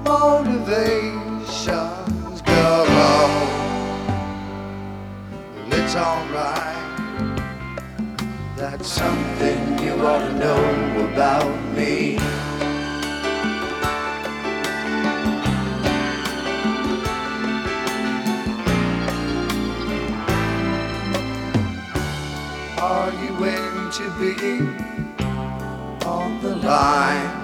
motivations go low. Well, it's alright. That's something you ought to know about me. Are you going to be on the line?